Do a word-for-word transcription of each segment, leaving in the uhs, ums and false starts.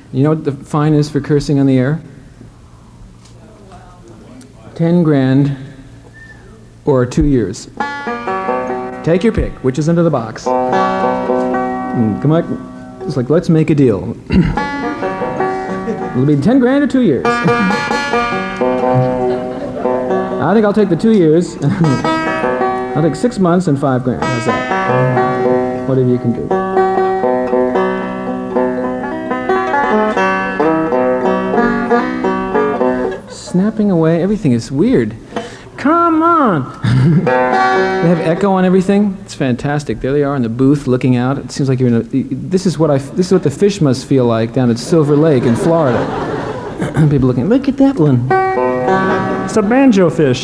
You know what the fine is for cursing on the air? Ten grand or two years. Take your pick. Which is under the box? Mm, come on. It's like, let's make a deal. It'll be ten grand or two years. I think I'll take the two years. I'll take six months and five grand. How's that? Whatever you can do. Snapping away. Everything is weird. Come on! They have echo on everything. It's fantastic. There they are in the booth looking out. It seems like you're in a... This is what I... This is what the fish must feel like down at Silver Lake in Florida. People looking, look at that one. It's a banjo fish.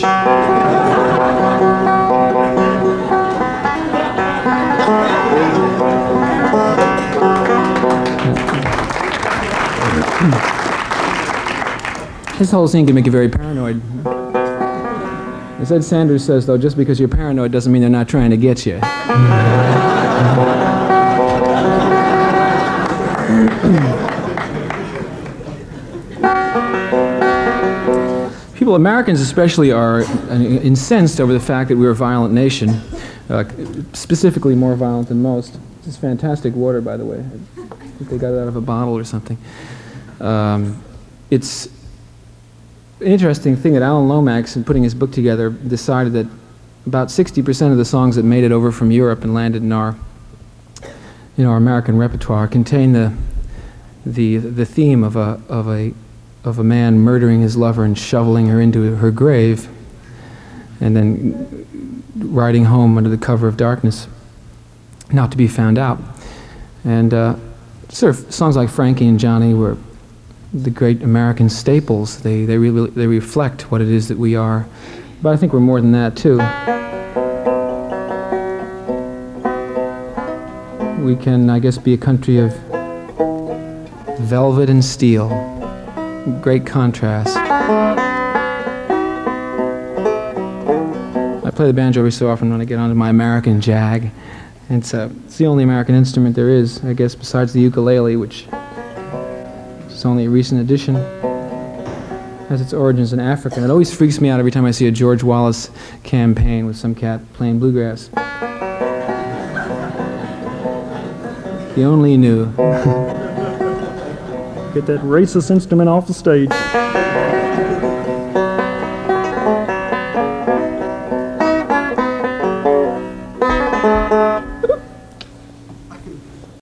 This whole scene can make you very paranoid. As Ed Sanders says, though, just because you're paranoid doesn't mean they're not trying to get you. People, Americans especially, are incensed over the fact that we're a violent nation, uh, specifically more violent than most. This is fantastic water, by the way. I think they got it out of a bottle or something. Um, it's an interesting thing that Alan Lomax, in putting his book together, decided that about sixty percent of the songs that made it over from Europe and landed in our, you know, our American repertoire contain the the the theme of a of a of a man murdering his lover and shoveling her into her grave, and then riding home under the cover of darkness, not to be found out. And uh, sort of songs like Frankie and Johnny were the great American staples. They they really they reflect what it is that we are. But I think we're more than that too. We can, I guess, be a country of velvet and steel. Great contrast. I play the banjo every so often when I get onto my American jag. It's, uh, it's the only American instrument there is, I guess, besides the ukulele, which is only a recent addition. Has its origins in Africa. And it always freaks me out every time I see a George Wallace campaign with some cat playing bluegrass. He only knew. Get that racist instrument off the stage.